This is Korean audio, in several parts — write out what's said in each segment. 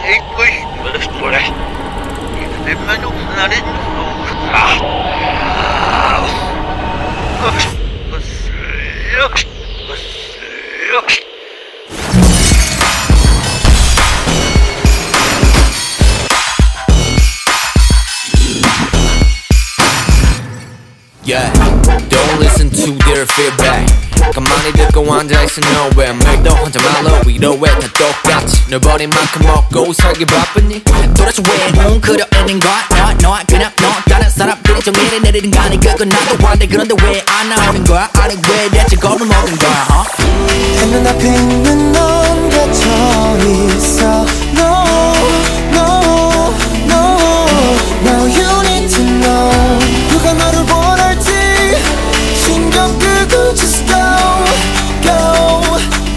Yeah, don't listen to their feedback. 가만히 듣고 앉아있어 nowhere. 매일도 혼자 말로 위로해 다 똑같이 널 버린 만큼 먹고 살기 바쁘니 도대체 왜 뭉클여 있는 거야. 너와 그냥 너 다른 사람들이 정리를 내리는 거 아니 그건 나도 한데 그런데 왜 안 나오는 거야. 아니 왜 대체 겁을 먹은 거야. 한눈 앞에 있는 넌 갇혀 있어. No, no, no. Now you need to know. 누가 너를 원할지 신경 끄고 just go, go,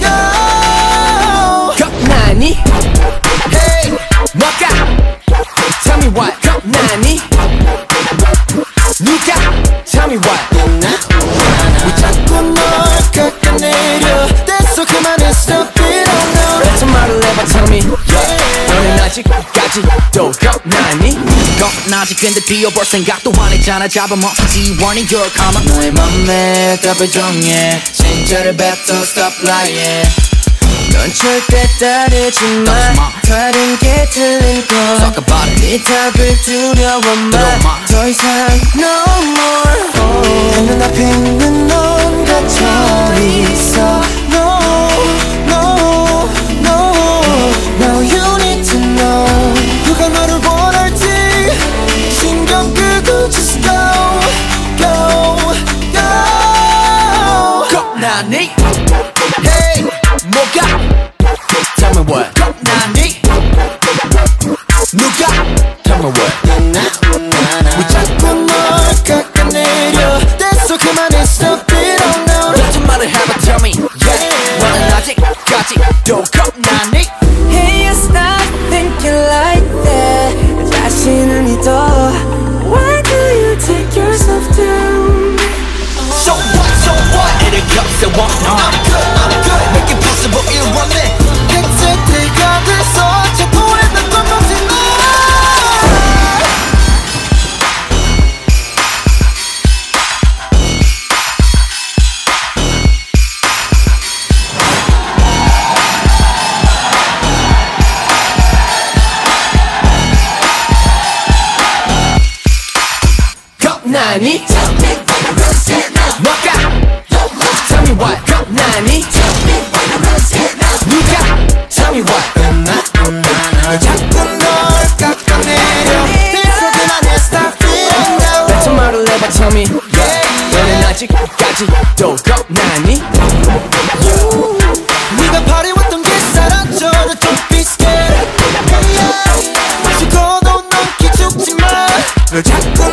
go. 겁나니? Hey, 뭐가? Tell me what? 겁나니? 누가? Tell me what? 왜 자꾸 널 깎아내려. 됐어 그만해 stop it all now. 대체 말을 해봐 tell me yeah. 너는 아직까지도 겁나니? 겁나지 근데 뛰어볼 생각도 안 했잖아. 잡아먹지 warning your karma. 너의 맘에 답을 정해. 진짜를 뱉어 stop lying. 넌 절대 따르지 마. 다른 게 틀린 걸. Talk about it. 네 답을 두려워 마. 더 이상 no more. 한눈 앞에 있는 넌 갇혀 있어. No, no, no. Now you need to know. 누가 너를 원할지 신경 끄고 just go, go, go. 겁나니? Hey, 뭐가? Tell me what? 겁나니? 누가? Tell me what? 왜 자꾸 널 깎아내려. 됐어 그만해 stop it all now. 대체 말을 해봐 tell me yeah. 너는 아직까지도 겁나니? Hey, you stop thinking like that. 자신을 믿어. Why do you take yourself down? So what? 이를 겹세워 I'm good Make it possible 이뤄내 끝에 때가 돼서 저 돌아다 건너지 마. 겁나니? 뭐가? Tell me what? 겁나니? 누가? Tell me what? 왜 자꾸 널 깎아내려. 됐어 그만해 stop it now. 대체 말을 해봐 tell me yeah. 너는 아직까지도 겁나니? 네가 바래왔던 게 사라져. Don't be scared. 죽어도 넌 기죽지 마. 왜 자꾸